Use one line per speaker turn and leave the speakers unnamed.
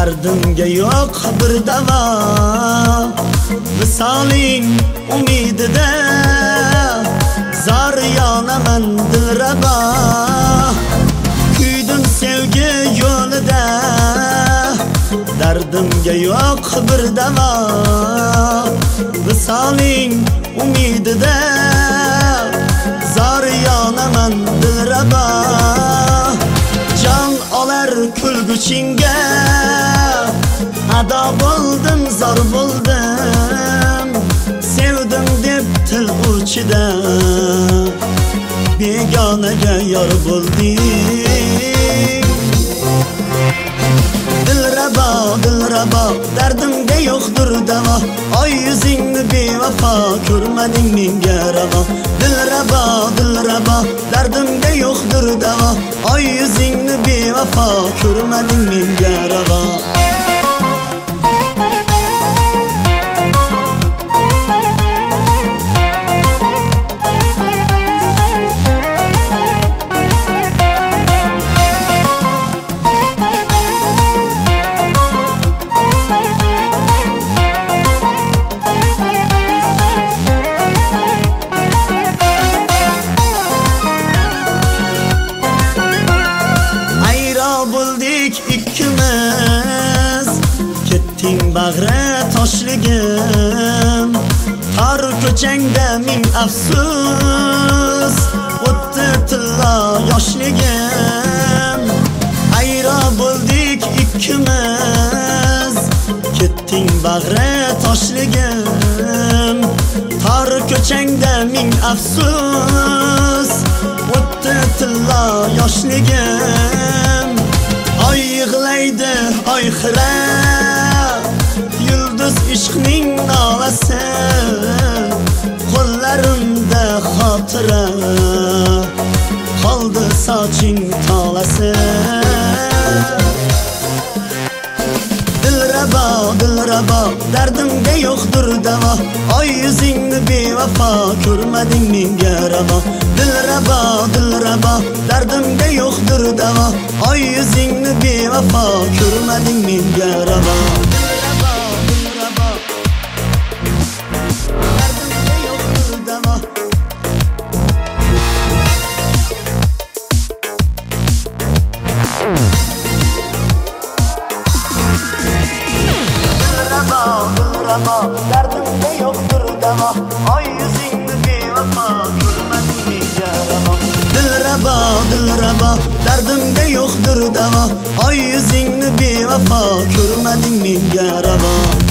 Dardimga yo'q bir davo, visoling umidida zor yonaman dilrabo. Kuydim sevgi yo'lida, dardimga yo'q bir davo, visoling umidida zor yonaman dilrabo. Jon olar kulguchinga ado bo'ldim, zor bo'ldim. Sevdim deb til uchida begonaga yor bo'lding. Dilrabo, dilrabo, dardimga yo'qdir davo. Oy yuzingni bevafo ko'rmading menga ravo. Dilrabo, dilrabo, dardimga yo'qdir davo. Oy yuzingni bevafo ko'rmading menga ravo. İkkimiz ketting bag'ri toshligim, tor ko'changda ming afsus, o'tdi tillo yoshligim. Ayro bo'ldik ikkimiz, ketting bag'ri toshligim, tor ko'changda ming afsus, o'tdi tillo yoshligim. Oy yig'laydi, oy xira, yulduz ishqning nolasi, qo'llarimda xotira, qoldi soching tolasi. Dilrabo, dilrabo, dardimga yo'qdir davo. Oy yuzingni bevafo ko'rmading menga ravo. Dilrabo, dilrabo, dardimga yo'qdir davo. Oy yuzingni bevafo ko'rmading menga ravo. Dilrabo, dilrabo, dardimga yo'qdir davo. Dilrabo, dardimga yo'qdir davo. Oy yuzingni bevafo ko'rmading menga ravo. Dilrabo, dilrabo, dardimga yo'qdir davo. Oy yuzingni bevafo ko'rmading menga ravo.